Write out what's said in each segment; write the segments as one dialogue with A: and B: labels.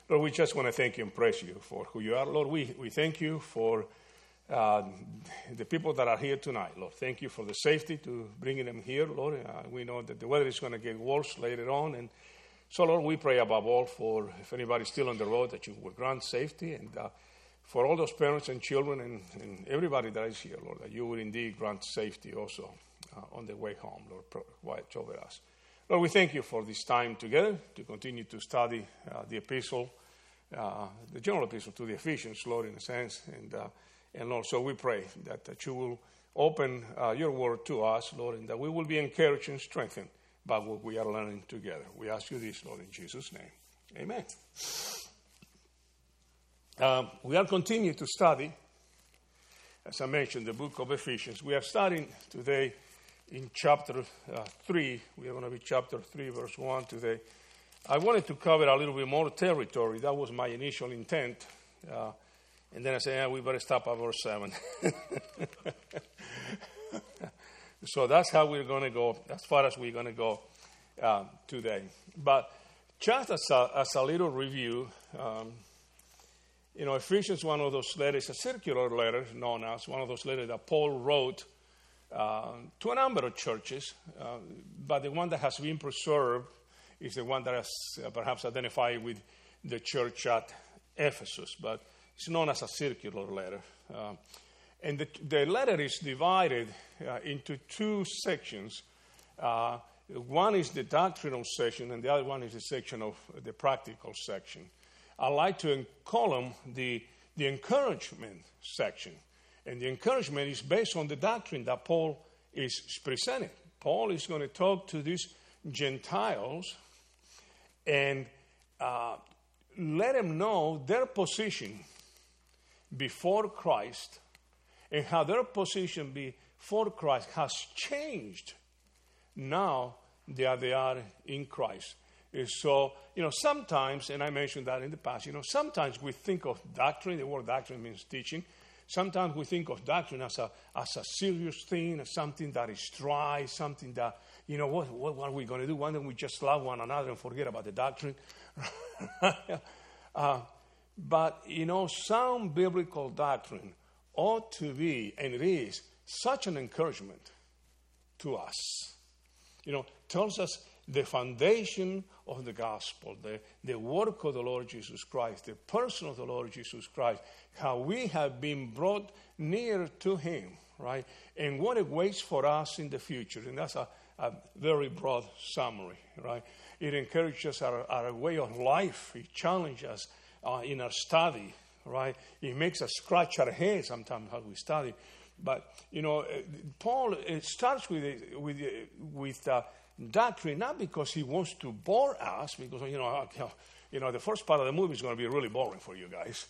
A: Lord, we just want to thank you and praise you for who you are. Lord, we thank you for the people that are here tonight, Lord. Thank you for the safety to bringing them here, Lord. We know that the weather is going to get worse later on. And so, Lord, we pray above all for if anybody's still on the road that you will grant safety. And for all those parents and children and everybody that is here, Lord, that you will indeed grant safety also on the way home, Lord. Watch over us. Lord, we thank you for this time together to continue to study the epistle, the general epistle to the Ephesians, Lord, in a sense. And Lord, so we pray that you will open your word to us, Lord, and that we will be encouraged and strengthened by what we are learning together. We ask you this, Lord, in Jesus' name. Amen. We are continuing to study, as I mentioned, the book of Ephesians. We are starting today in chapter 3. We are going to be chapter 3, verse 1 today. I wanted to cover a little bit more territory. That was my initial intent. And then I said, we better stop at verse 7. So that's how we're going to go, as far as we're going to go today. But just as a little review, Ephesians, one of those letters, a circular letter known as one of those letters that Paul wrote to a number of churches, but the one that has been preserved is the one that is perhaps identified with the church at Ephesus, but it's known as a circular letter. And the letter is divided into two sections. One is the doctrinal section, and the other one is the section of the practical section. I like to call them the encouragement section. And the encouragement is based on the doctrine that Paul is presenting. Paul is going to talk to these Gentiles and let them know their position before Christ and how their position before Christ has changed now that they are in Christ. So, sometimes, and I mentioned that in the past, sometimes we think of doctrine, the word doctrine means teaching. Sometimes we think of doctrine as a serious thing, as something that is dry, something that, what are we going to do? Why don't we just love one another and forget about the doctrine? But, sound biblical doctrine ought to be, and it is, such an encouragement to us. Tells us the foundation of the gospel, the work of the Lord Jesus Christ, the person of the Lord Jesus Christ, how we have been brought near to Him, right? And what it waits for us in the future. And that's a very broad summary, right? It encourages our way of life. It challenges us in our study, right? It makes us scratch our heads sometimes how we study. But, Paul starts with doctrine, not because he wants to bore us, because, the first part of the movie is going to be really boring for you guys.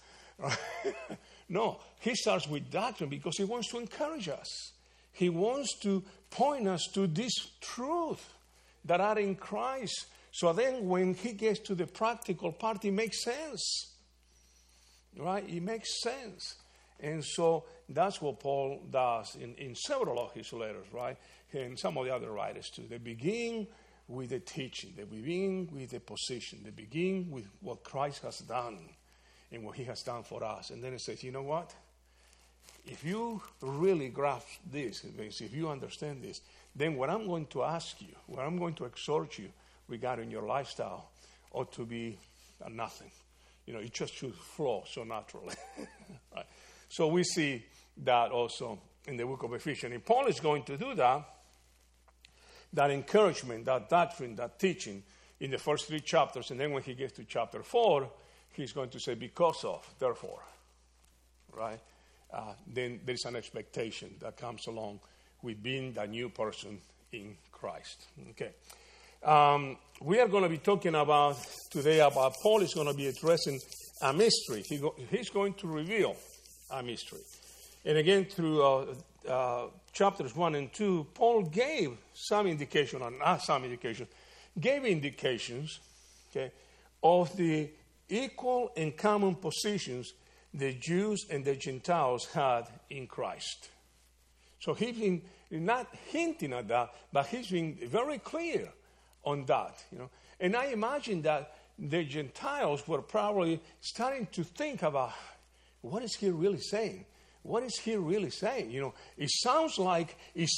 A: No, he starts with doctrine because he wants to encourage us. He wants to point us to this truth that are in Christ. So then when he gets to the practical part, it makes sense. Right? It makes sense. And so that's what Paul does in several of his letters, right? And some of the other writers too. They begin with the teaching. They begin with the position. They begin with what Christ has done and what He has done for us. And then it says, you know what? If you really grasp this, if you understand this, then what I'm going to ask you, what I'm going to exhort you regarding your lifestyle ought to be nothing. It just should flow so naturally. Right? So we see that also in the book of Ephesians. And Paul is going to do that encouragement, that doctrine, that teaching in the first 3 chapters. And then when he gets to chapter 4, he's going to say, because of, therefore. Right? Then there's an expectation that comes along with being that new person in Christ. Okay. We are going to be talking today about Paul is going to be addressing a mystery. He's going to reveal a mystery. And again, through chapters 1 and 2, Paul gave some indication, or not some indication, gave indications, okay, of the equal and common positions the Jews and the Gentiles had in Christ. So he's been not hinting at that, but he's been very clear on that. And I imagine that the Gentiles were probably starting to think about, what is he really saying? What is he really saying? You know, it sounds like,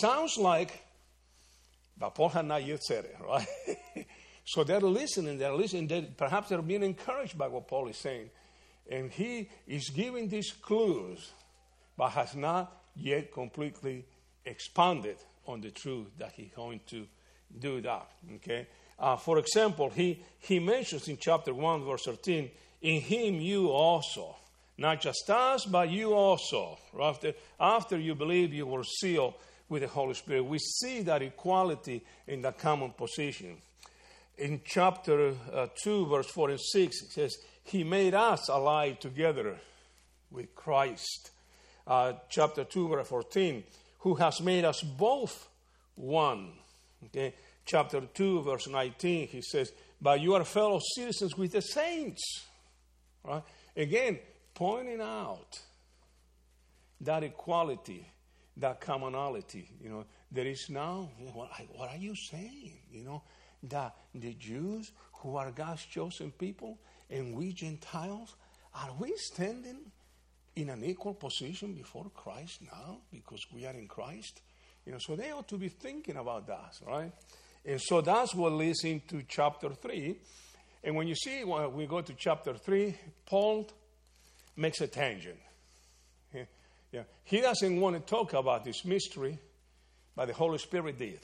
A: but Paul had not yet said it, right? So they're listening, perhaps they're being encouraged by what Paul is saying. And he is giving these clues, but has not yet completely expounded on the truth that he's going to do that, okay? For example, he mentions in chapter 1, verse 13, in him you also, not just us, but you also. After you believe, you were sealed with the Holy Spirit. We see that equality in the common position. In chapter 2, verse 4 and 6, it says, he made us alive together with Christ. Chapter 2, verse 14, who has made us both one. Okay. Chapter 2, verse 19, he says, but you are fellow citizens with the saints. Right? Again, pointing out that equality, that commonality. You know, there is now, what are you saying? You know, that the Jews who are God's chosen people and we Gentiles, are we standing in an equal position before Christ now because we are in Christ? You know, so they ought to be thinking about that, right? And so that's what leads into chapter 3. And when you see, when we go to chapter 3, Paul makes a tangent. Yeah. He doesn't want to talk about this mystery, but the Holy Spirit did.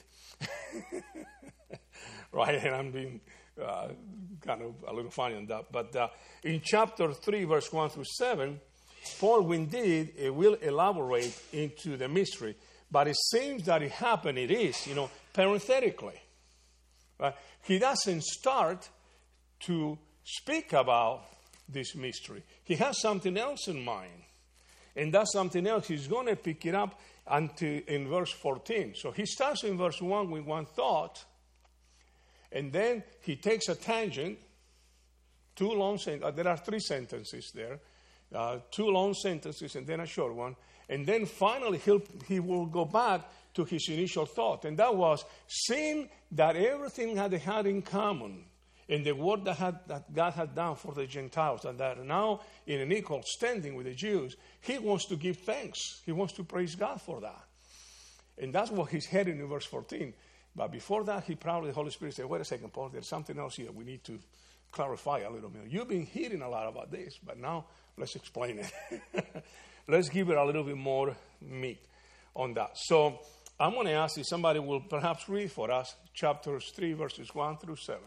A: Right? And I'm being kind of a little funny on that. But in chapter 3, verse 1 through 7, Paul indeed will elaborate into the mystery. But it seems that it happened, it is, you know, parenthetically. Right? He doesn't start to speak about this mystery. He has something else in mind. And that something else, he's going to pick it up until in verse 14. So he starts in verse 1 with one thought, and then he takes a tangent, two long sentences. There are 3 sentences there, 2 long sentences and then a short one. And then finally he will go back to his initial thought. And that was, seeing that everything that they had in common in the work that God had done for the Gentiles, and that are now in an equal standing with the Jews, he wants to give thanks. He wants to praise God for that. And that's what he's heading in verse 14. But before that, the Holy Spirit said, wait a second, Paul, there's something else here we need to clarify a little bit. You've been hearing a lot about this, but now let's explain it. Let's give it a little bit more meat on that. So I'm going to ask if somebody will perhaps read for us chapters 3, verses 1 through 7.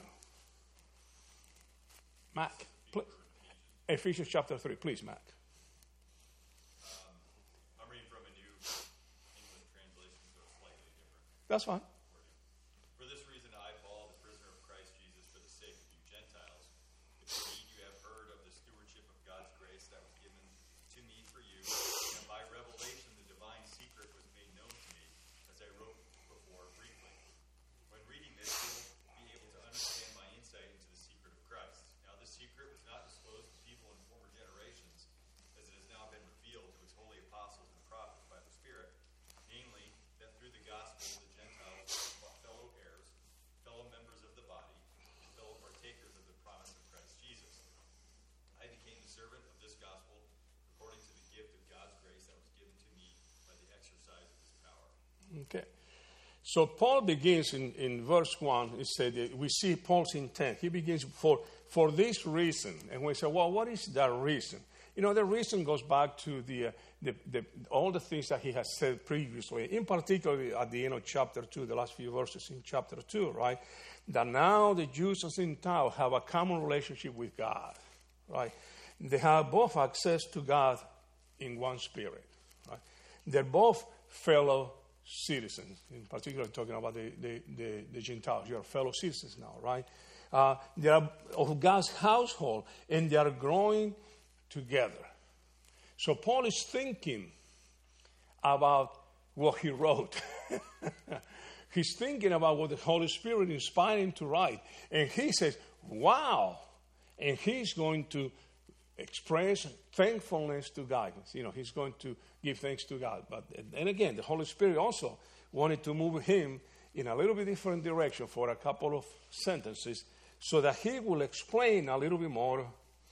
A: Matt, please. Ephesians chapter 3, please, Matt.
B: I'm reading from a New English translation, so it's slightly different.
A: That's fine.
B: For this reason, I, Paul, the prisoner of Christ Jesus, for the sake of you Gentiles, if indeed you have heard of the stewardship of God's grace that was given to me for you, and by revelation the divine secret was made known to me, as I wrote before briefly. When reading this, you'll be able to understand my insight into the secret of Christ. Now, this secret was not disclosed to people in former generations, as it has now been revealed to its holy apostles and prophets by the Spirit, namely, that through the gospel the Gentiles are fellow heirs, fellow members of the body, and fellow partakers of the promise of Christ Jesus. I became the servant of this gospel according to the gift of God's grace that was given to me by the exercise of his power.
A: Okay. So Paul begins in verse 1. He said, we see Paul's intent. He begins for this reason. And we say, well, what is that reason? You know, the reason goes back to all the things that he has said previously, in particular at the end of chapter 2, the last few verses in chapter 2, right? That now the Jews and Gentiles have a common relationship with God, right? They have both access to God in one spirit, right? They're both fellow citizens, in particular talking about the Gentiles. You are fellow citizens now, right? They are of God's household, and they are growing together. So Paul is thinking about what he wrote. He's thinking about what the Holy Spirit inspired him to write. And he says, wow. And he's going to express thankfulness to God. You know, he's going to give thanks to God. But and again, the Holy Spirit also wanted to move him in a little bit different direction for a couple of sentences so that he will explain a little bit more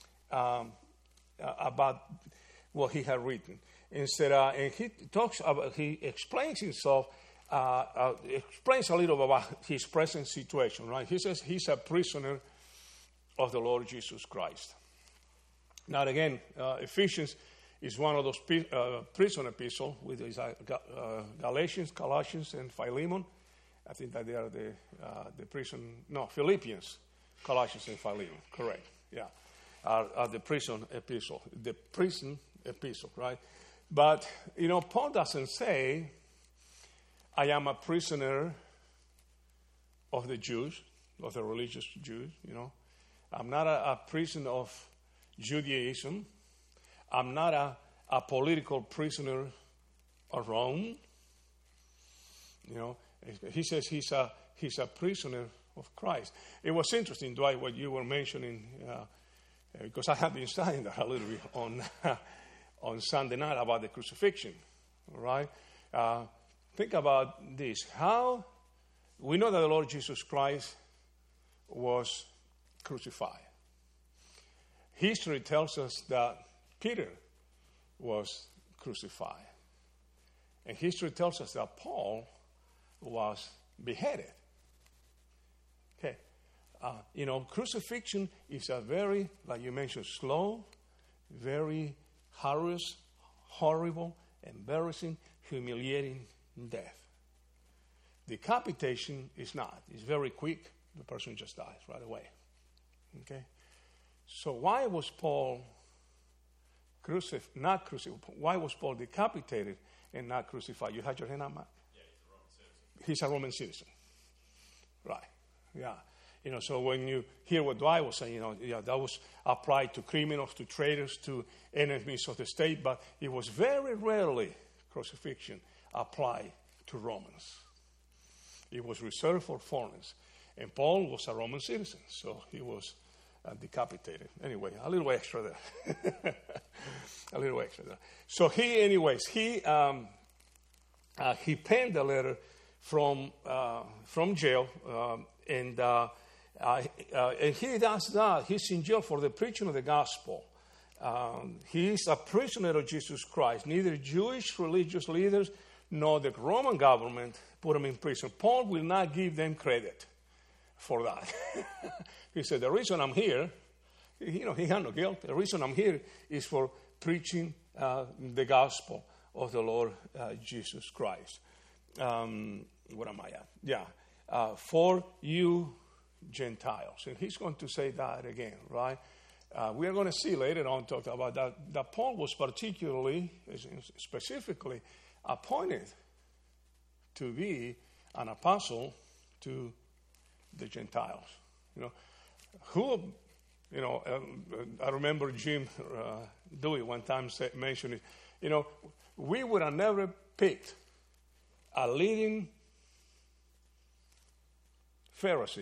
A: about what he had written. And he explains himself, explains a little about his present situation, right? He says he's a prisoner of the Lord Jesus Christ. Now, again, Ephesians is one of those prison epistles with Galatians, Colossians, and Philemon. I think that they are the prison. No, Philippians, Colossians, and Philemon. Correct. Yeah, are the prison epistle. The prison epistle, right? But Paul doesn't say, "I am a prisoner of the Jews, of the religious Jews." I'm not a prisoner of Judaism. I'm not a political prisoner of Rome. He says he's a prisoner of Christ. It was interesting, Dwight, what you were mentioning, because I have been studying that a little bit on Sunday night about the crucifixion, right? Think about this. How we know that the Lord Jesus Christ was crucified. History tells us that Peter was crucified. And history tells us that Paul was beheaded. Okay. Crucifixion is a very, like you mentioned, slow, very harassing, horrible, embarrassing, humiliating death. Decapitation is not. It's very quick. The person just dies right away. Okay? So why was Paul not crucified? Why was Paul decapitated and not crucified? You had your hand up, Matt?
B: Yeah, he's a
A: He's a Roman
B: Roman citizen.
A: citizen. Right. Yeah. So when you hear what Dwight was saying, that was applied to criminals, to traitors, to enemies of the state, but it was very rarely crucifixion applied to Romans. It was reserved for foreigners. And Paul was a Roman citizen, so he was decapitated. Anyway, a little extra there. A little extra there. So he penned the letter from jail, and he does that. He's in jail for the preaching of the gospel. He is a prisoner of Jesus Christ. Neither Jewish religious leaders nor the Roman government put him in prison. Paul will not give them credit for that. He said, the reason I'm here, he had no guilt. The reason I'm here is for preaching the gospel of the Lord Jesus Christ. What am I at? Yeah. For you Gentiles. And he's going to say that again, right? We are going to see later on, talk about that Paul was specifically appointed to be an apostle to the Gentiles. I remember Jim Dewey one time mentioned it. We would have never picked a leading Pharisee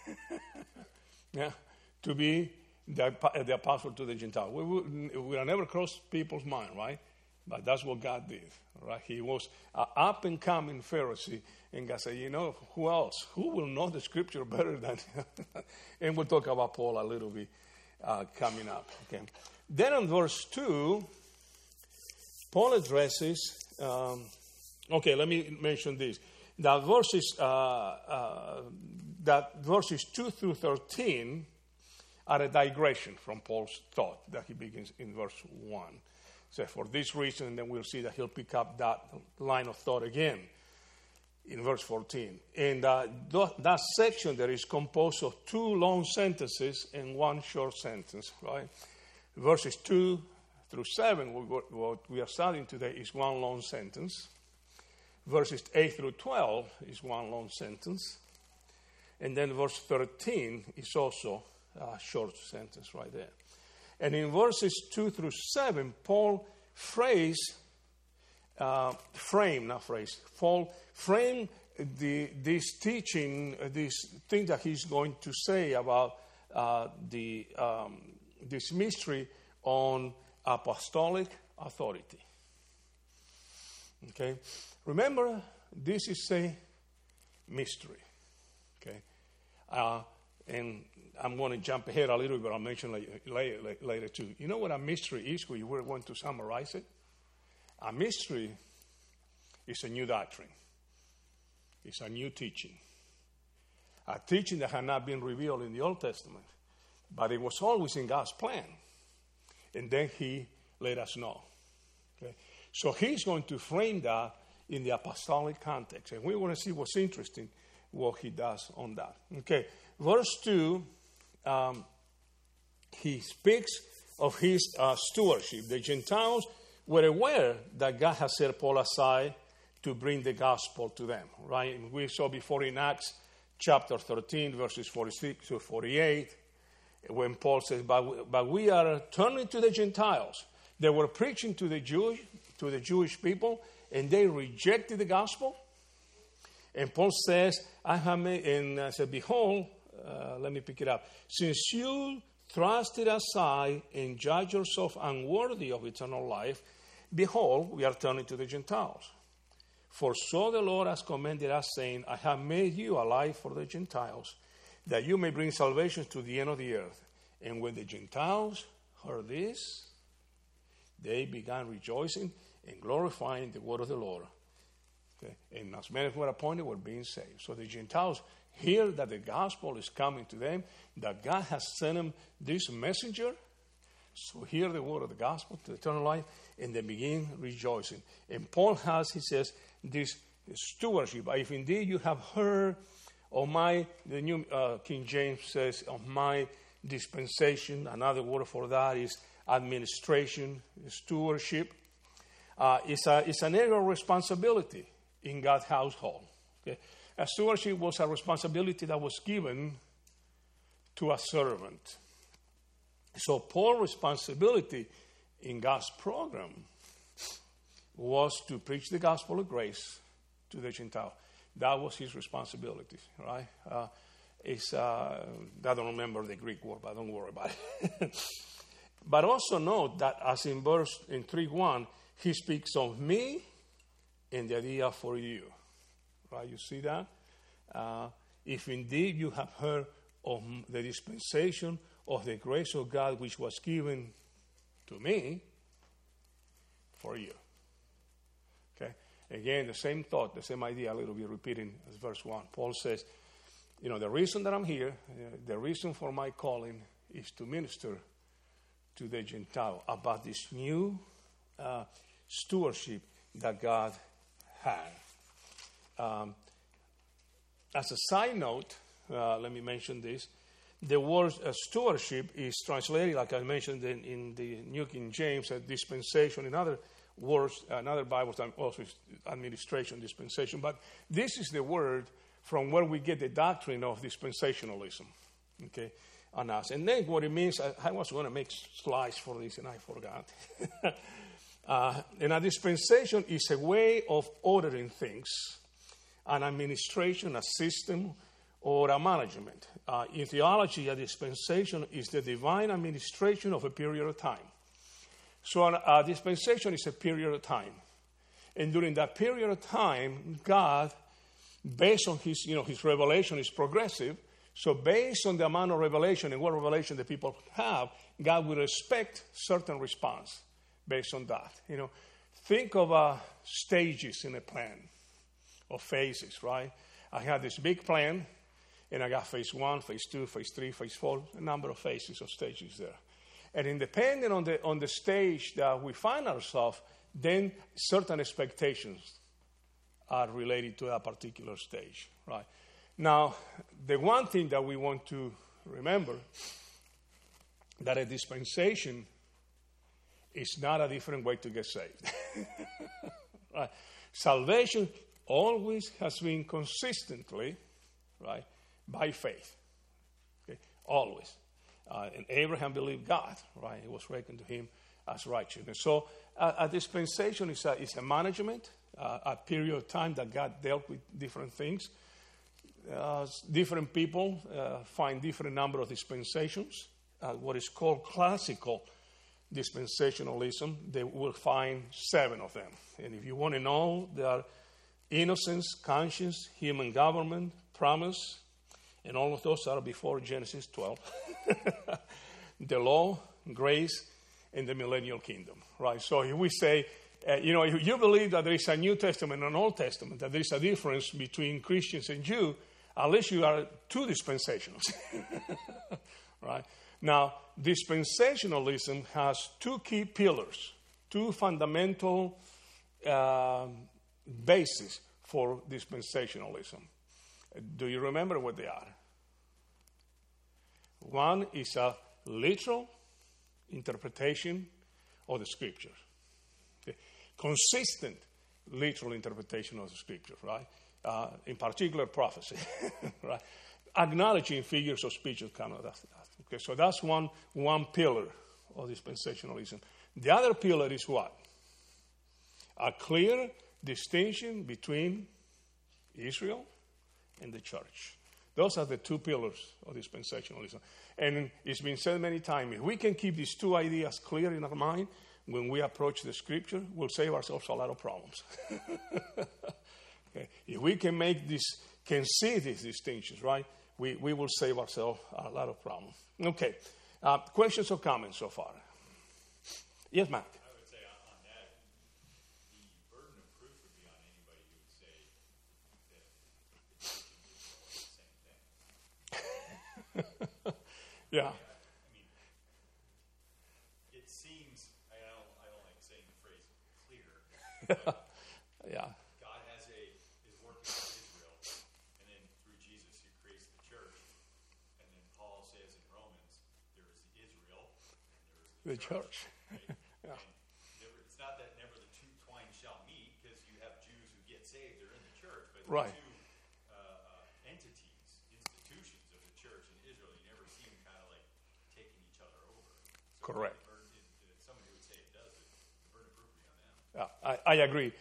A: to be the apostle to the Gentiles. We would have never crossed people's mind, right? But that's what God did, right? He was an up-and-coming Pharisee, and God said, who else? Who will know the Scripture better than And we'll talk about Paul a little bit coming up. Okay. Then in verse 2, Paul addresses, let me mention this. That verses 2 through 13 are a digression from Paul's thought that he begins in verse 1. So for this reason, and then we'll see that he'll pick up that line of thought again in verse 14. And that section there is composed of two long sentences and one short sentence, right? Verses 2 through 7, what we are studying today, is one long sentence. Verses 8 through 12 is one long sentence. And then verse 13 is also a short sentence right there. And in verses 2 through 7, Paul framed this teaching, this thing that he's going to say about this mystery on apostolic authority. Okay? Remember, this is a mystery. Okay? And I'm going to jump ahead a little bit, but I'll mention later too. You know what a mystery is? We were going to summarize it. A mystery is a new doctrine. It's a new teaching. A teaching that had not been revealed in the Old Testament, but it was always in God's plan. And then he let us know. Okay? So he's going to frame that in the apostolic context. And we want to see what's interesting, what he does on that. Okay, verse 2, he speaks of his stewardship. The Gentiles were aware that God has set Paul aside to bring the gospel to them, right? And we saw before in Acts chapter 13, verses 46 to 48, when Paul says, but we are turning to the Gentiles. They were preaching to the Jewish people, and they rejected the gospel. And Paul says, I have made, and I said, behold, let me pick it up. Since you thrust it aside and judge yourself unworthy of eternal life, behold, we are turning to the Gentiles. For so the Lord has commanded us, saying, I have made you alive for the Gentiles, that you may bring salvation to the end of the earth. And when the Gentiles heard this, they began rejoicing and glorifying the word of the Lord. Okay? And as many who were appointed were being saved. So the Gentiles hear that the gospel is coming to them, that God has sent them this messenger. So hear the word of the gospel to eternal life, and they begin rejoicing. And Paul has, he says, this stewardship. If indeed you have heard of the New King James says, of my dispensation. Another word for that is administration, stewardship. It's an area of responsibility in God's household. Okay? A stewardship was a responsibility that was given to a servant. So Paul's responsibility in God's program was to preach the gospel of grace to the Gentile. That was his responsibility, right? I don't remember the Greek word, but don't worry about it. But also note that as in 3:1, he speaks of me and the idea for you. Right? You see that? If indeed you have heard of the dispensation of the grace of God which was given to me for you. Okay? Again, the same thought, the same idea, a little bit repeating as verse 1. Paul says, the reason that I'm here, the reason for my calling is to minister to the Gentile about this new stewardship that God had. As a side note, let me mention this. The word stewardship is translated, like I mentioned in the New King James, dispensation. In other words, another Bible time also is administration, dispensation. But this is the word from where we get the doctrine of dispensationalism, okay, on us. And then what it means, I was going to make slides for this and I forgot. And a dispensation is a way of ordering things, an administration, a system, or a management. In theology, a dispensation is the divine administration of a period of time. So a dispensation is a period of time. And during that period of time, God, based on his revelation is progressive. So based on the amount of revelation and what revelation the people have, God will expect certain response based on that. Think of stages in a plan, or phases, right? I have this big plan, and I got phase 1, phase 2, phase 3, phase 4, a number of phases or stages there. And depending on the stage that we find ourselves, then certain expectations are related to that particular stage, right? Now, the one thing that we want to remember, that a dispensation is not a different way to get saved. Right? Salvation always has been consistently, right, by faith. Okay? Always. And Abraham believed God, right? It was reckoned to him as righteousness. So a dispensation is a management, a period of time that God dealt with different things. Different people find different number of dispensations. What is called classical dispensationalism, they will find 7 of them. And if you want to know, they are innocence, conscience, human government, promise, And all of those are before Genesis 12. The law, grace, and the millennial kingdom, right? So if we say, if you believe that there is a New Testament and an Old Testament, that there is a difference between Christians and Jews, at least you are two dispensationals, right? Now, dispensationalism has two key pillars, two fundamental bases for dispensationalism. Do you remember what they are? One is a literal interpretation of the Scriptures. Okay. Consistent literal interpretation of the Scriptures, right? In particular, prophecy, right? Acknowledging figures of speech of kind of that. Okay, so that's one pillar of dispensationalism. The other pillar is what? A clear distinction between Israel and the church. Those are the two pillars of dispensationalism. And it's been said many times, if we can keep these two ideas clear in our mind when we approach the Scripture, we'll save ourselves a lot of problems. Okay. If we can see these distinctions, right, we will save ourselves a lot of problems. Okay. Questions or comments so far? Yes, Matt.
B: I would say on that, the burden of proof would be on anybody who would say that the Jews and Israel are the same thing.
A: Yeah.
B: I mean, it seems, I don't like saying the phrase clear, but
A: Yeah.
B: God is working with Israel, and then through Jesus he creates the church, and then Paul says in Romans, there's Israel, and there's the church. Right?
A: Yeah.
B: And it's not that never the two twine shall meet, because you have Jews who get saved, they're in the church, but
A: Right.
B: the two entities, institutions of the church in Israel, you never see them kind of like taking each other over. So
A: Correct.
B: Somebody who would say it does, the burden of proof would be on them.
A: Yeah, I agree.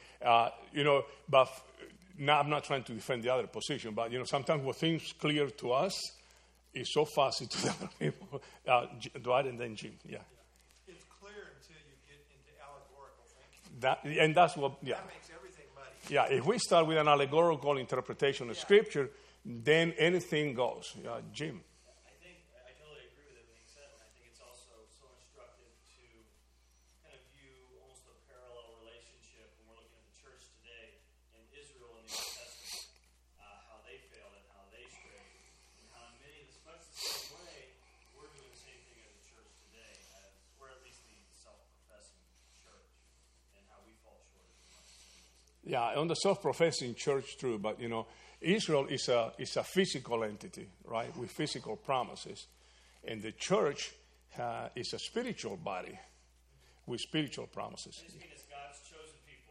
A: But now I'm not trying to defend the other position, but sometimes what seems clear to us is so fuzzy to the other people. Dwight and then Jim. Yeah.
C: It's clear until you get into allegorical thinking.
A: And that's what. Yeah.
C: That makes everything muddy.
A: Yeah. If we start with an allegorical interpretation of Scripture, then anything goes. Jim.
D: I totally agree with everything he said, and I think it's also so instructive to kind of view almost a parallel relationship when we're looking at the church today in Israel in the Old Testament, how they failed and how they strayed, and how in much the same way, we're doing the same thing as a church today, or at least the self-professing church, and how we fall short of the much.
A: Yeah, on the self-professing church, true, but Israel is a physical entity, right, with physical promises, and the church is a spiritual body with spiritual promises.
D: I mean, as God's chosen people,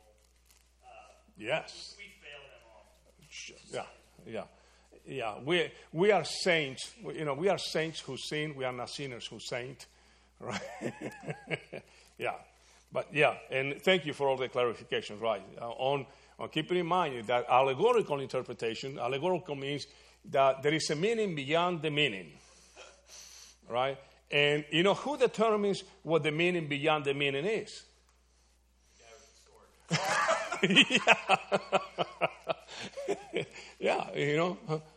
A: Yes.
D: we fail them all.
A: Yeah. We are saints. We are saints who sin. We are not sinners who saint, right? Yeah. But and thank you for all the clarifications, right? On keeping in mind that allegorical interpretation, allegorical means that there is a meaning beyond the meaning, right? And who determines what the meaning beyond the meaning is? Yeah.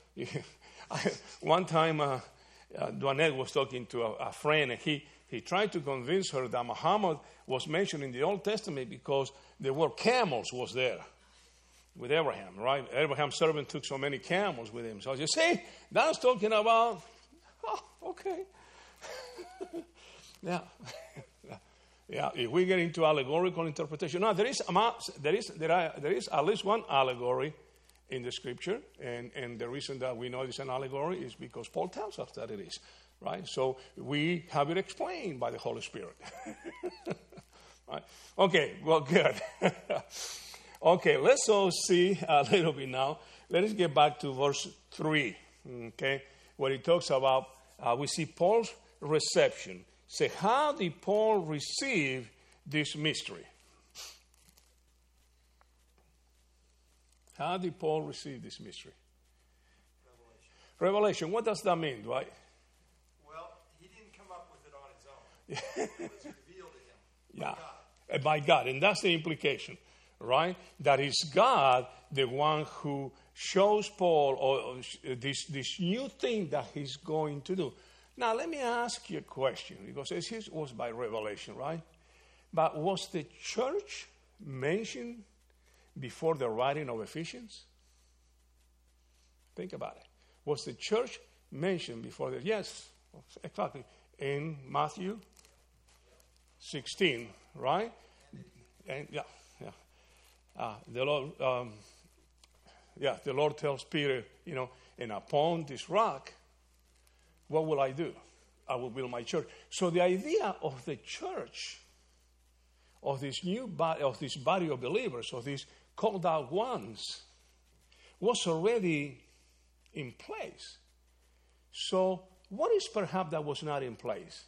A: One time, Duanet was talking to a friend, and he tried to convince her that Muhammad was mentioned in the Old Testament because the word camels was there with Abraham, right? Abraham's servant took so many camels with him. So you see, that's talking about, okay. Yeah. Yeah, if we get into allegorical interpretation. Now, there is at least one allegory in the Scripture, and the reason that we know it's an allegory is because Paul tells us that it is, right? So we have it explained by the Holy Spirit. Right? Okay, well, good. Okay, let's all see a little bit now. Let us get back to verse 3, okay, where it talks about, we see Paul's reception. Say, how did Paul receive this mystery? How did Paul receive this mystery? Revelation. What does that mean, Dwight?
C: Well, he didn't come up with it on his own. It was revealed to him by God.
A: By God, and that's the implication, right? That is God, the one who shows Paul this new thing that he's going to do. Now, let me ask you a question, because this was by revelation, right? But was the church mentioned before the writing of Ephesians? Think about it. Was the church mentioned before the... Yes, exactly. In Matthew 16, right? And the Lord... the Lord tells Peter, and upon this rock, what will I do? I will build my church. So the idea of the church, of this new body, of this body of believers, of these called out ones, was already in place. So what is perhaps that was not in place?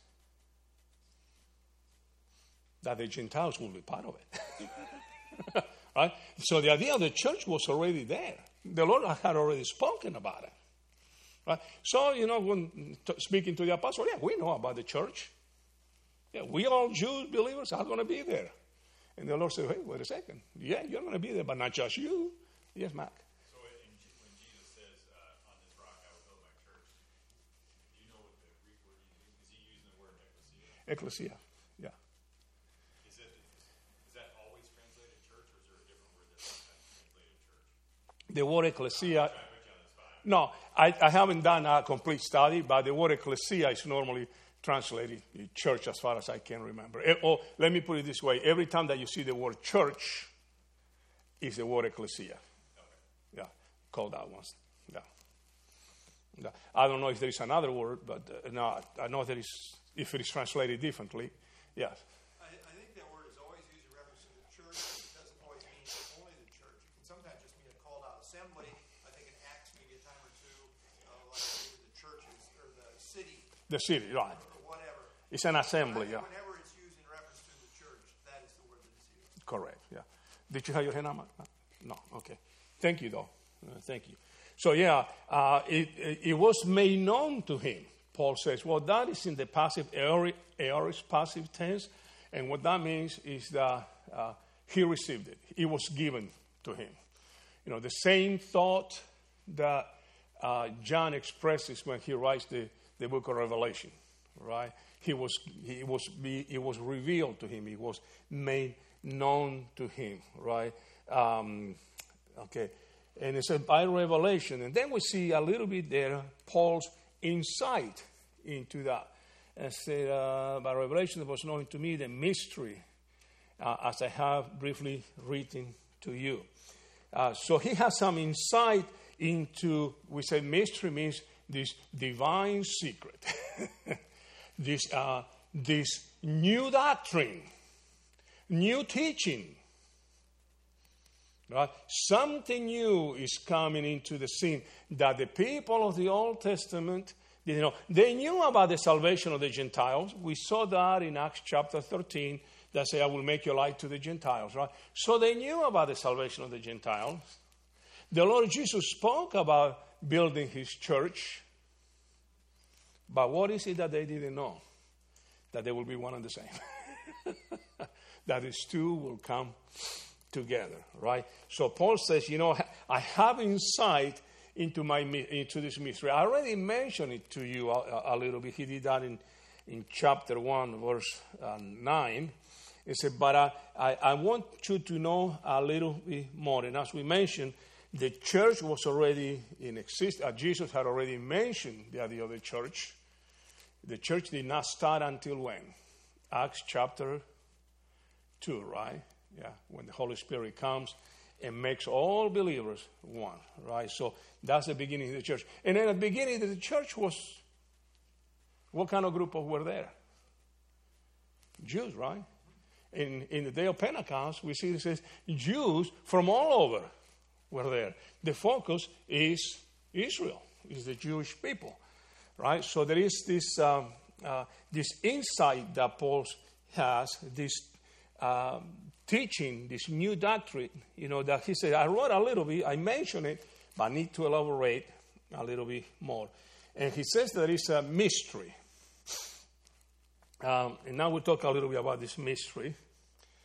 A: That the Gentiles will be part of it. Right? So the idea of the church was already there. The Lord had already spoken about it. Right? So, when speaking to the apostle, we know about the church. Yeah, we all Jews believers are going to be there. And the Lord said, hey, wait a second. Yeah, you're going to be there, but not just you. Yes, Mac.
B: So when Jesus says, on this rock I will build my church, do you know what the Greek word he's using? Is he using the word ecclesia?
A: Ecclesia, yeah.
B: Is that always translated church, or is there a different word that's translated church?
A: The word ecclesia... No, I haven't done a complete study, but the word ecclesia is normally translated church as far as I can remember. Or let me put it this way. Every time that you see the word church, is the word ecclesia. Okay. Yeah, called out once. Yeah. I don't know if there is another word, but no, I know there is, if it is translated differently. Yes.
C: I think that word is always used in reference to the church. It doesn't always mean only the church. It can sometimes just mean a called out assembly. I think in Acts maybe a time or two, like maybe the churches or the city.
A: The city, right.
C: Or whatever.
A: It's an assembly, yeah.
C: Whenever it's used in reference to the church, that is the word that is used.
A: Correct, yeah. Did you have your hand up? No, okay. Thank you, though. Thank you. So, it was made known to him. Paul says, well, that is in the passive, aorist passive tense. And what that means is that he received it. It was given to him. The same thought that John expresses when he writes the book of Revelation, right? It was revealed to him. It was made known to him, right? Okay. And it said by revelation. And then we see a little bit there Paul's insight into that. And said, by revelation it was known to me the mystery, as I have briefly written to you. So he has some insight into, we say mystery means this divine secret. This new doctrine, new teaching. Right? Something new is coming into the scene that the people of the Old Testament didn't know. They knew about the salvation of the Gentiles. We saw that in Acts chapter 13, that say, I will make your light to the Gentiles. Right? So they knew about the salvation of the Gentiles. The Lord Jesus spoke about building his church. But what is it that they didn't know? That they will be one and the same. That these two will come together, right? So Paul says, I have insight into this mystery. I already mentioned it to you a little bit. He did that in chapter 1, verse 9. He said, but I want you to know a little bit more. And as we mentioned, the church was already in existence. Jesus had already mentioned the idea of the church. The church did not start until when? Acts chapter 2, right? Yeah, when the Holy Spirit comes and makes all believers one, right? So that's the beginning of the church. And then at the beginning of the church was, what kind of group were there? Jews, right? In the day of Pentecost, we see it says Jews from all over were there. The focus is Israel, is the Jewish people, right? So there is this insight that Paul has, this teaching, this new doctrine, that he said, I wrote a little bit, I mentioned it, but I need to elaborate a little bit more. And he says there is a mystery. And now we'll talk a little bit about this mystery.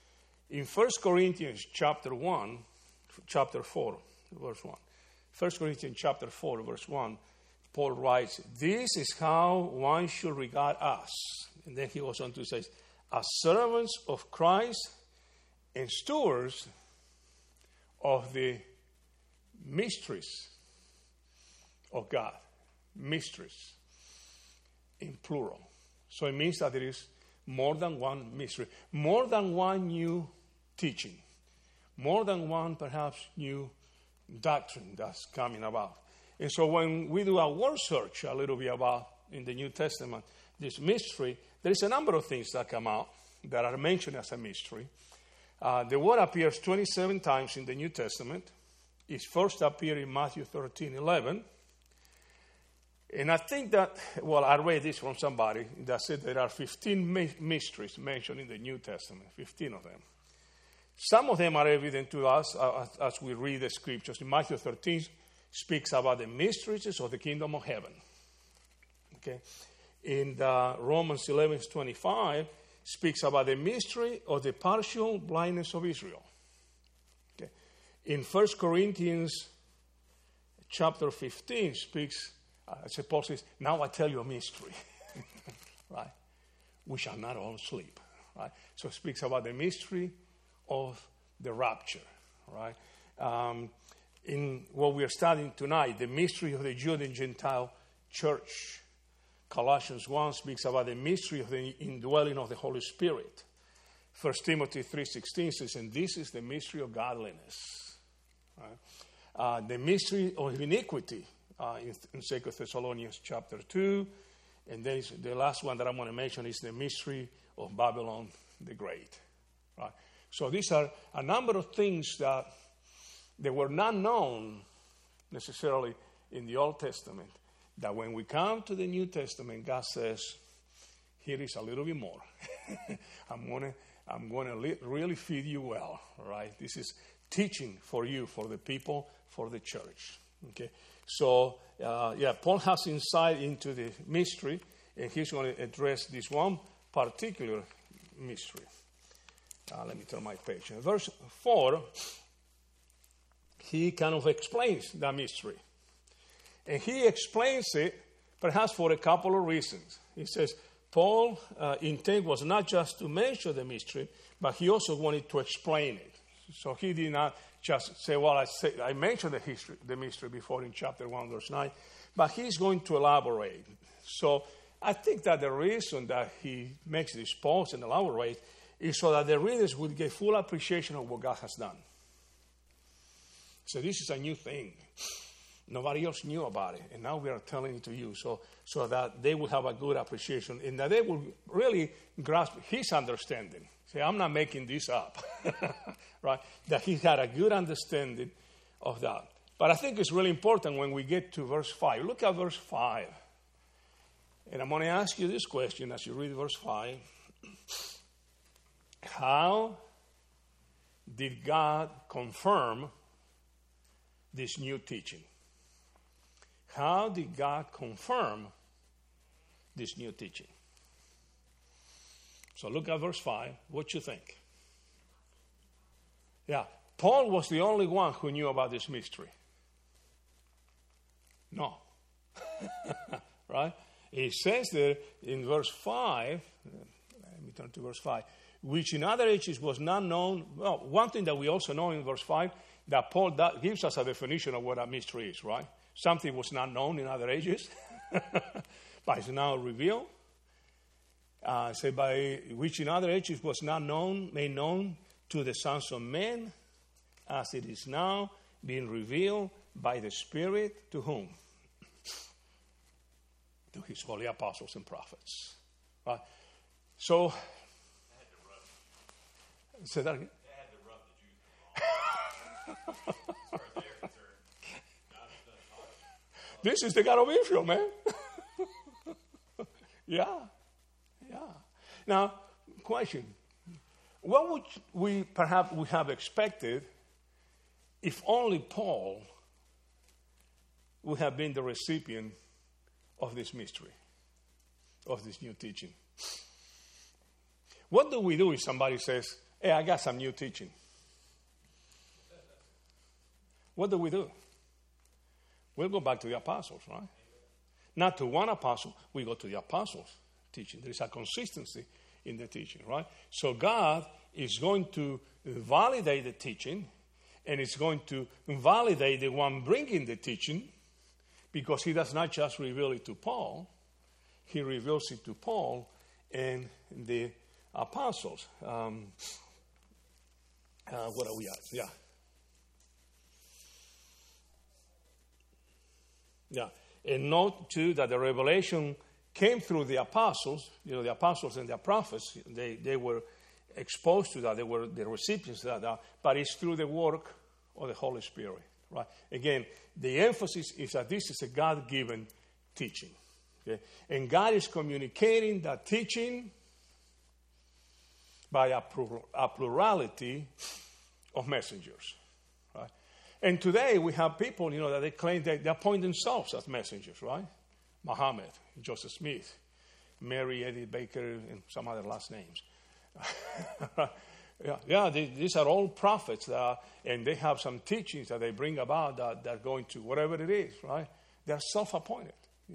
A: In 1 Corinthians chapter 4, verse 1. 1 Corinthians chapter 4, verse 1, Paul writes, "This is how one should regard us." And then he goes on to say, "As servants of Christ and stewards of the mysteries of God." Mysteries in plural. So it means that there is more than one mystery, more than one new teaching, more than one perhaps new doctrine that's coming about. And so when we do a word search a little bit about in the New Testament, this mystery, there is a number of things that come out that are mentioned as a mystery. The word appears 27 times in the New Testament. It first appeared in Matthew 13:11. And I think that, well, I read this from somebody that said there are 15 mysteries mentioned in the New Testament, 15 of them. Some of them are evident to us as we read the scriptures. In Matthew 13 speaks about the mysteries of the kingdom of heaven. Okay. In Romans 11:25 speaks about the mystery of the partial blindness of Israel. Okay. In 1 Corinthians chapter 15 speaks, I suppose it's, "Now I tell you a mystery." Right? "We shall not all sleep." Right? So it speaks about the mystery of the rapture. Right? In what we are studying tonight, the mystery of the Jew and Gentile church. Colossians 1 speaks about the mystery of the indwelling of the Holy Spirit. 1 Timothy 3:16 says, "And this is the mystery of godliness." Right? The mystery of iniquity in 2 Thessalonians chapter 2. And then the last one that I'm going to mention is the mystery of Babylon the Great. Right? So these are a number of things that they were not known necessarily in the Old Testament, that when we come to the New Testament, God says, here is a little bit more. I'm going to really feed you well, right? This is teaching for you, for the people, for the church. Okay, so Paul has insight into the mystery, and he's going to address this one particular mystery. Let me turn my page. In verse 4, he kind of explains that mystery. And he explains it perhaps for a couple of reasons. He says, Paul's intent was not just to mention the mystery, but he also wanted to explain it. So he did not just say, well, I mentioned the mystery before in chapter 1, verse 9, but he's going to elaborate. So I think that the reason that he makes this pause and elaborate is so that the readers would get full appreciation of what God has done. So this is a new thing. Nobody else knew about it, and now we are telling it to you so that they will have a good appreciation and that they will really grasp his understanding. See, I'm not making this up, right? That he had a good understanding of that. But I think it's really important when we get to verse 5. Look at verse 5. And I'm going to ask you this question as you read verse 5. How did God confirm this new teaching? How did God confirm this new teaching? So look at verse 5. What you think? Yeah, Paul was the only one who knew about this mystery. No. Right? It says there in verse 5, let me turn to verse 5, which in other ages was not known. Well, one thing that we also know in verse 5, that Paul gives us a definition of what a mystery is, right? Something was not known in other ages, but it's now revealed. Say by which in other ages was not known, made known to the sons of men, as it is now being revealed by the Spirit to whom? To his holy apostles and prophets. Right? So, say that again.
B: They had to rub the Jews the ball. As far as they're concerned, God is done talking.
A: This is the God of Israel, man. Yeah. Now, question. What would we perhaps would have expected if only Paul would have been the recipient of this mystery, of this new teaching? What do we do if somebody says, Hey, I got some new teaching. What do? We'll go back to the apostles, right? Not to one apostle, we go to the apostles' teaching. There is a consistency in the teaching, right? So God is going to validate the teaching, and it's going to validate the one bringing the teaching, because he does not just reveal it to Paul, he reveals it to Paul and the apostles. What are we at? Yeah. And note, too, that the revelation came through the apostles. The apostles and the prophets, they were exposed to that. They were the recipients of that. But it's through the work of the Holy Spirit, right? Again, the emphasis is that this is a God-given teaching. Okay? And God is communicating that teaching by a plurality of messengers. Right? And today we have people, that they claim that they appoint themselves as messengers, right? Muhammad, Joseph Smith, Mary Edith Baker, and some other last names. These are all prophets, and they have some teachings that they bring about that are going to whatever it is, right? They're self-appointed,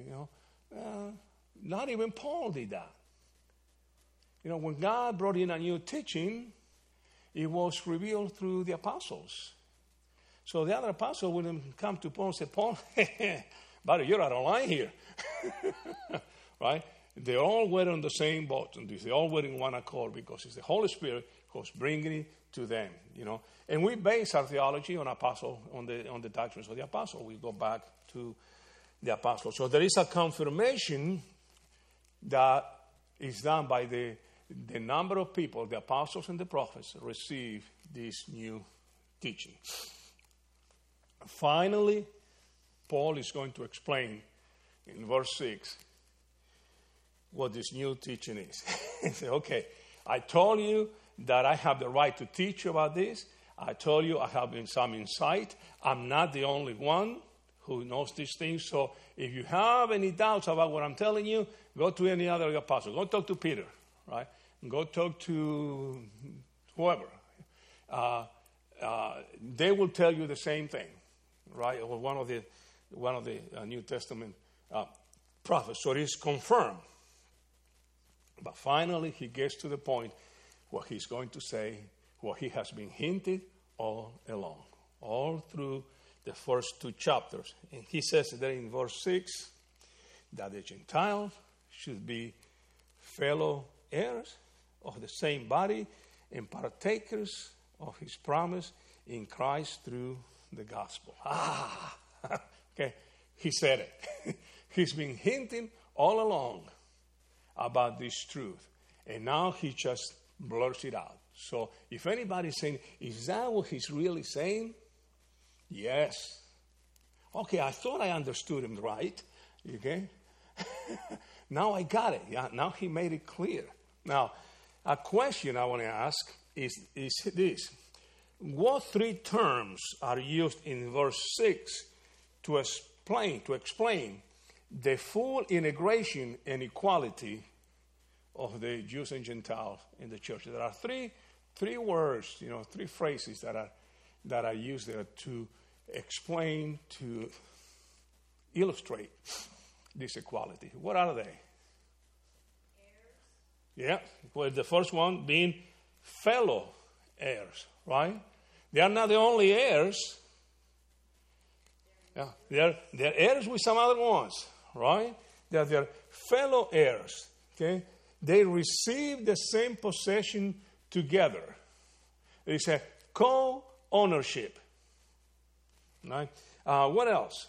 A: Not even Paul did that. When God brought in a new teaching, it was revealed through the apostles. So the other apostle wouldn't come to Paul and say, Paul, buddy, you're out of line here. Right? They all were on the same boat, and they all were in one accord, because it's the Holy Spirit who's bringing it to them, And we base our theology on the doctrines of the apostle. We go back to the apostle. So there is a confirmation that is done by the number of people, the apostles and the prophets, receive this new teaching. Finally, Paul is going to explain in verse 6 what this new teaching is. He said, okay, I told you that I have the right to teach about this. I told you I have some insight. I'm not the only one who knows these things. So if you have any doubts about what I'm telling you, go to any other apostle. Go talk to Peter, right? Go talk to whoever. They will tell you the same thing, right? Or one of the New Testament prophets. So it is confirmed. But finally, he gets to the point where he's going to say what he has been hinted all along, all through the first two chapters. And he says there in verse 6 that the Gentiles should be fellow heirs of the same body and partakers of his promise in Christ through the gospel. Okay, he said it. He's been hinting all along about this truth, and now he just blurts it out. So if anybody's saying, is that what he's really saying? Yes. Okay, I thought I understood him right. Okay? Now I got it. Yeah, now he made it clear. Now, a question I want to ask is this. What three terms are used in verse 6 to explain the full integration and equality of the Jews and Gentiles in the church? There are three words, three phrases that are used there to explain, to illustrate this equality. What are they?
E: Heirs.
A: Yeah, well, the first one being fellow heirs, right? They are not the only heirs. Yeah, they're heirs with some other ones, right? They're fellow heirs, okay? They receive the same possession together. It's a co-ownership, right? What else?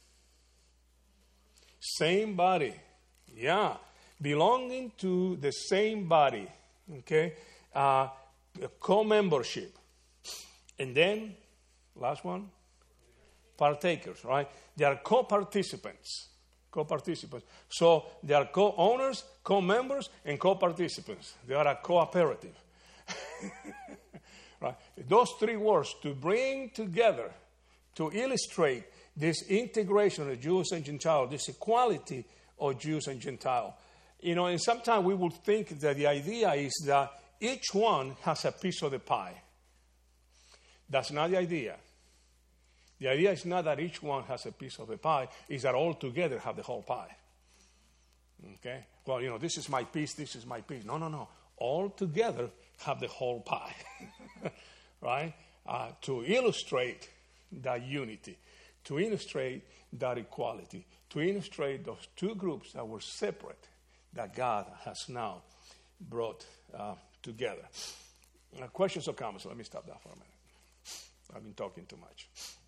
A: Same body. Yeah, belonging to the same body, okay? Co-membership. And then, last one, partakers, right? They are co-participants. So they are co-owners, co-members, and co-participants. They are a cooperative. Right? Those three words to bring together, to illustrate this integration of Jews and Gentiles, this equality of Jews and Gentiles. And sometimes we would think that the idea is that each one has a piece of the pie. That's not the idea. The idea is not that each one has a piece of the pie, it's that all together have the whole pie. Okay? Well, this is my piece, this is my piece. No. All together have the whole pie. Right? To illustrate that unity, to illustrate that equality, to illustrate those two groups that were separate, that God has now brought together. Questions or comments? Let me stop that for a minute. I've been talking too much.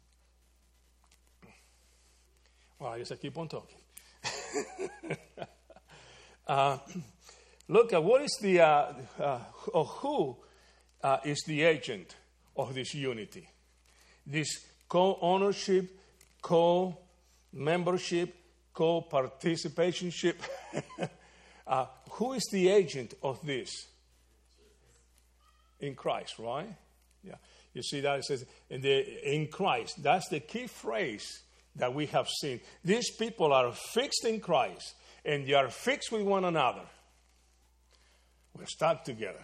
A: Well, I guess I keep on talking. Look at what is who is the agent of this unity, this co-ownership, co-membership, co-participationship. Who is the agent of this? In Christ, right? Yeah. You see that it says in Christ. That's the key phrase that we have seen. These people are fixed in Christ, and they are fixed with one another. We're stuck together.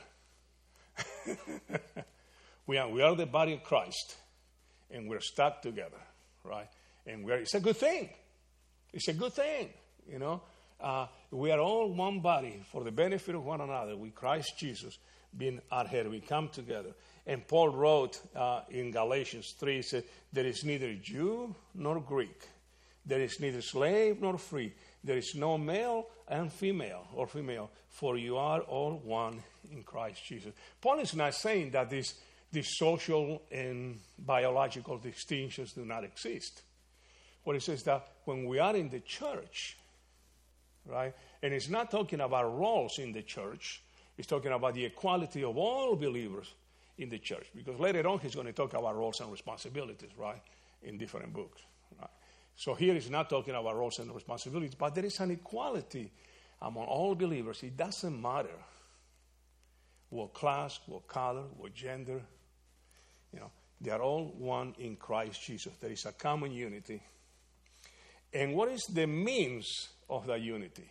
A: We are the body of Christ, and we're stuck together, right? And it's a good thing. It's a good thing, We are all one body for the benefit of one another, with Christ Jesus being our head. We come together. And Paul wrote in Galatians 3, he said, there is neither Jew nor Greek. There is neither slave nor free. There is no male and female, for you are all one in Christ Jesus. Paul is not saying that these social and biological distinctions do not exist. What he says that when we are in the church, right, and it's not talking about roles in the church, it's talking about the equality of all believers in the church. Because later on he's going to talk about roles and responsibilities, right, in different books. Right? So here he's not talking about roles and responsibilities, but there is an equality among all believers. It doesn't matter what class, what color, what gender. They are all one in Christ Jesus. There is a common unity. And what is the means of that unity?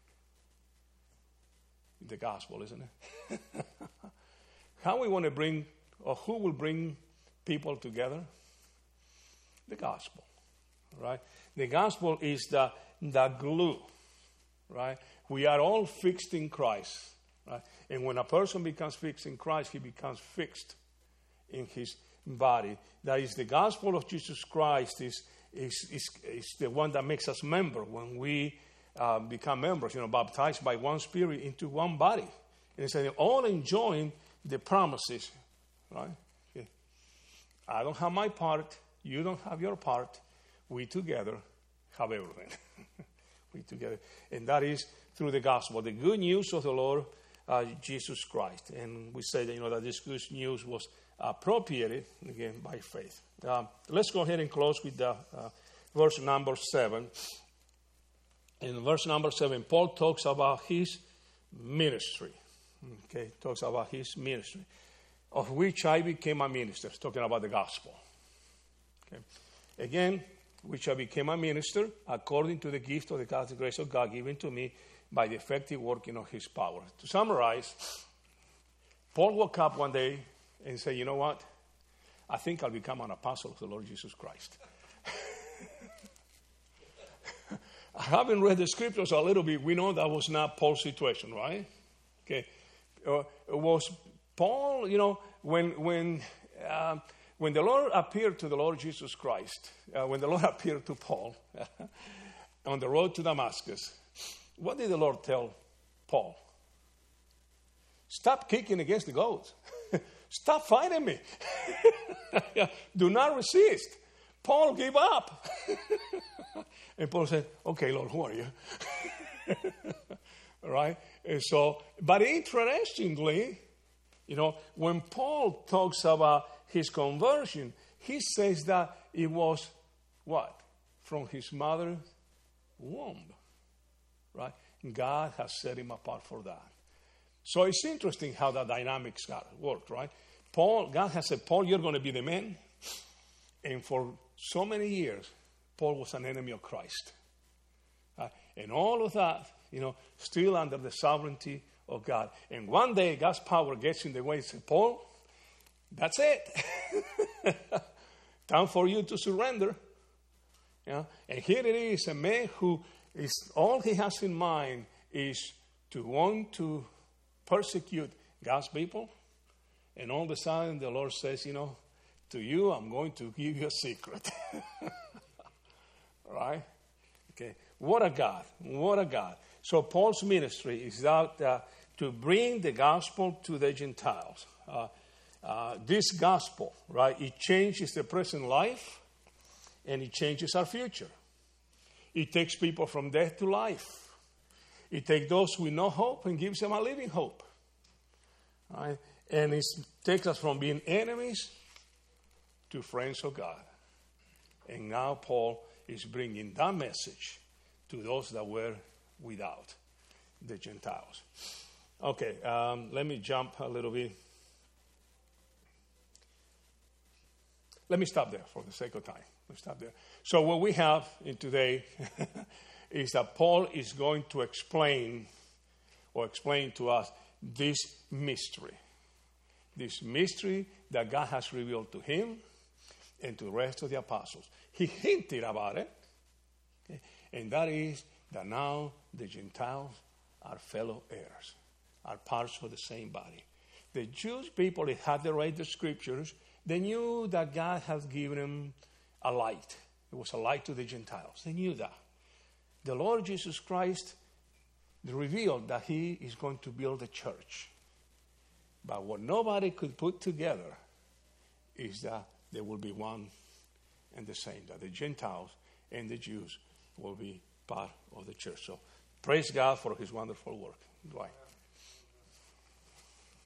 A: The gospel, isn't it? How we want to bring, or who will bring people together? The gospel, right? The gospel is the glue, right? We are all fixed in Christ, right? And when a person becomes fixed in Christ, he becomes fixed in his body. That is, the gospel of Jesus Christ is the one that makes us member when we become members, baptized by one Spirit into one body. And it's all enjoying the promises, right? Okay. I don't have my part. You don't have your part. We together have everything. We together. And that is through the gospel, the good news of the Lord Jesus Christ. And we say that, that this good news was appropriated, again, by faith. Let's go ahead and close with verse number 7. In verse number 7, Paul talks about his ministry. Okay, talks about his ministry, of which I became a minister. Talking about the gospel. Okay, again, which I became a minister according to the gift of the grace of God given to me by the effective working of His power. To summarize, Paul woke up one day and said, "You know what? I think I'll become an apostle of the Lord Jesus Christ." I haven't read the scriptures a little bit. We know that was not Paul's situation, right? Okay. Was Paul, when the Lord appeared to the Lord Jesus Christ, when the Lord appeared to Paul on the road to Damascus, what did the Lord tell Paul? Stop kicking against the goats. Stop fighting me. Do not resist. Paul gave up. And Paul said, "Okay, Lord, who are you?" Right? And so, but interestingly, when Paul talks about his conversion, he says that it was what? From his mother's womb. Right? God has set him apart for that. So it's interesting how the dynamics worked, right? God has said, "Paul, you're going to be the man." And for so many years, Paul was an enemy of Christ. And all of that, still under the sovereignty of God. And one day God's power gets in the way and says, Paul, that's it. Time for you to surrender. Yeah? And here it is, a man who is all he has in mind is to want to persecute God's people. And all of a sudden the Lord says, to you I'm going to give you a secret. Right? Okay. What a God. What a God. So Paul's ministry is out to bring the gospel to the Gentiles. This gospel, right, it changes the present life and it changes our future. It takes people from death to life. It takes those with no hope and gives them a living hope. Right? And it takes us from being enemies to friends of God. And now Paul is bringing that message to those that were without, the Gentiles. Okay, let me jump a little bit. Let me stop there for the sake of time. Let's stop there. So what we have in today is that Paul is going to explain to us this mystery that God has revealed to him and to the rest of the apostles. He hinted about it, okay? And that is that now the Gentiles are fellow heirs, are parts of the same body. The Jewish people, they had to read the scriptures. They knew that God has given them a light. It was a light to the Gentiles. They knew that. The Lord Jesus Christ revealed that he is going to build a church. But what nobody could put together is that there will be one and the same, that the Gentiles and the Jews will be part of the church. So praise God for his wonderful work. Dwight.